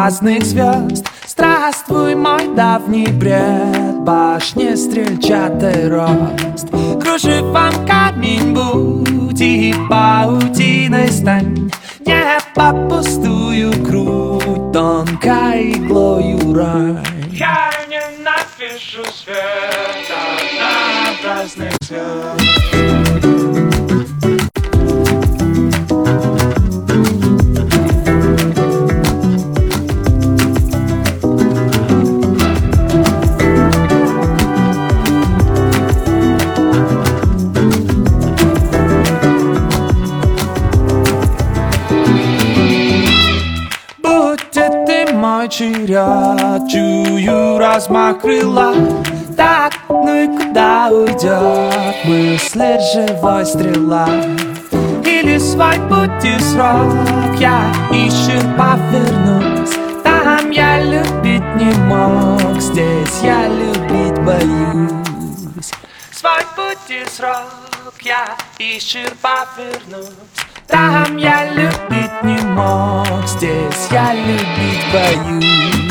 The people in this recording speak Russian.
разных звезд. Здравствуй, мой давний бред, башни стрельчатый рост. Кружевом камень будь и паутиной стань, небо пустую грудь, тонкой иглою рай. Я ненавижу свет однообразных звезд. Мой черед, чую размах крыла. Так, ну и куда уйдет мысли живой стрела? Или свой путь и срок я исчерпав вернусь. Там я любить не мог, здесь я любить боюсь. Свой путь и срок я исчерпав вернусь. Там я любить не мог, здесь я любить боюсь.